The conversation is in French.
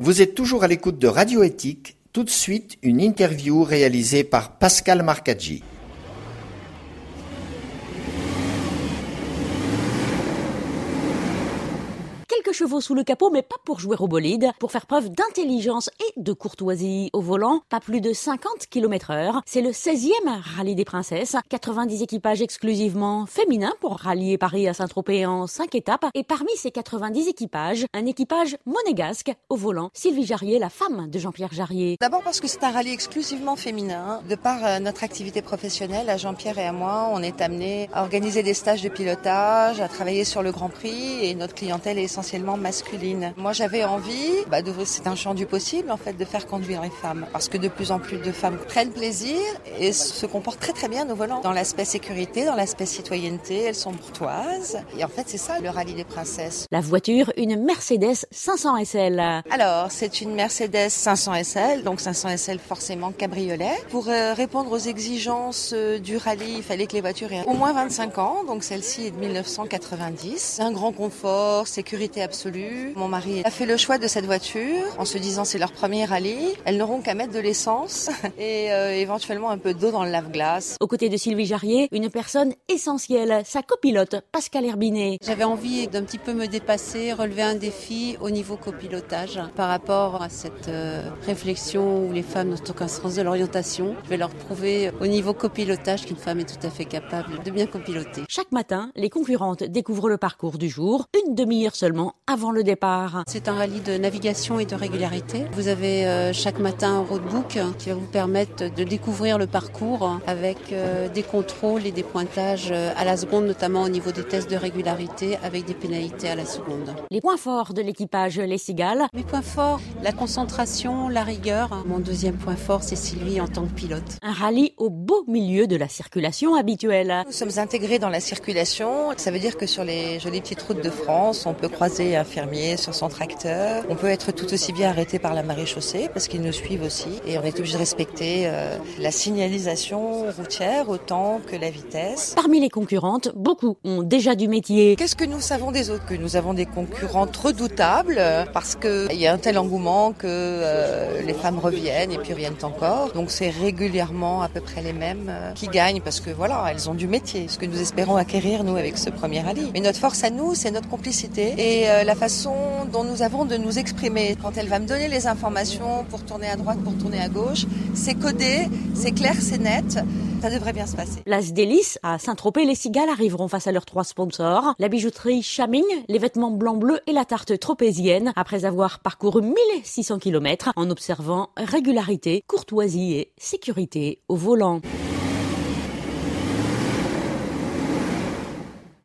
Vous êtes toujours à l'écoute de Radio Éthique. Tout de suite, une interview réalisée par Pascal Marcaggi. Quelques chevaux sous le capot, mais pas pour jouer au bolide, pour faire preuve d'intelligence et de courtoisie au volant. Pas plus de 50 km/h. C'est le 16e rallye des princesses. 90 équipages exclusivement féminins pour rallier Paris à Saint-Tropez en 5 étapes. Et parmi ces 90 équipages, un équipage monégasque au volant. Sylvie Jarrier, la femme de Jean-Pierre Jarrier. D'abord parce que c'est un rallye exclusivement féminin. De par notre activité professionnelle, à Jean-Pierre et à moi, on est amenés à organiser des stages de pilotage, à travailler sur le Grand Prix et notre clientèle est essentiellement masculine. Moi, j'avais envie d'ouvrir, c'est un champ du possible en fait, de faire conduire les femmes, parce que de plus en plus de femmes prennent plaisir et se comportent très très bien au volant. Dans l'aspect sécurité, dans l'aspect citoyenneté, elles sont courtoises. Et en fait, c'est ça le rallye des princesses. La voiture, une Mercedes 500 SL. Alors, c'est une Mercedes 500 SL, donc 500 SL forcément cabriolet. Pour répondre aux exigences du rallye, il fallait que les voitures aient au moins 25 ans, donc celle-ci est de 1990. Un grand confort, sécurité absolue. Mon mari a fait le choix de cette voiture en se disant c'est leur premier rallye. Elles n'auront qu'à mettre de l'essence et éventuellement un peu d'eau dans le lave-glace. Aux côtés de Sylvie Jarrier, une personne essentielle, sa copilote, Pascal Herbinet. J'avais envie d'un petit peu me dépasser, relever un défi au niveau copilotage par rapport à cette réflexion où les femmes n'ont aucun sens de l'orientation. Je vais leur prouver au niveau copilotage qu'une femme est tout à fait capable de bien copiloter. Chaque matin, les concurrentes découvrent le parcours du jour, une demi-heure seulement avant le départ. C'est un rallye de navigation et de régularité. Vous avez chaque matin un roadbook qui va vous permettre de découvrir le parcours avec des contrôles et des pointages à la seconde, notamment au niveau des tests de régularité avec des pénalités à la seconde. Les points forts de l'équipage Les Cigales. Mes points forts, la concentration, la rigueur. Mon deuxième point fort, c'est Sylvie en tant que pilote. Un rallye au beau milieu de la circulation habituelle. Nous sommes intégrés dans la circulation. Ça veut dire que sur les jolies petites routes de France, on peut croiser un fermier sur son tracteur. On peut être tout aussi bien arrêté par la maréchaussée parce qu'ils nous suivent aussi. Et on est obligé de respecter la signalisation routière autant que la vitesse. Parmi les concurrentes, beaucoup ont déjà du métier. Qu'est-ce que nous savons des autres? Que nous avons des concurrentes redoutables parce qu'il y a un tel engouement que les femmes reviennent et puis reviennent encore. Donc c'est régulièrement à peu près les mêmes qui gagnent parce que voilà, elles ont du métier. Ce que nous espérons acquérir nous avec ce premier rallye. Mais notre force à nous, c'est notre complicité et la façon dont nous avons de nous exprimer. Quand elle va me donner les informations pour tourner à droite, pour tourner à gauche, c'est codé, c'est clair, c'est net. Ça devrait bien se passer. L'As Délices, à Saint-Tropez, les Cigales arriveront face à leurs 3 sponsors. La bijouterie Chaming, les vêtements blancs-bleus et la tarte tropézienne, après avoir parcouru 1600 km en observant régularité, courtoisie et sécurité au volant.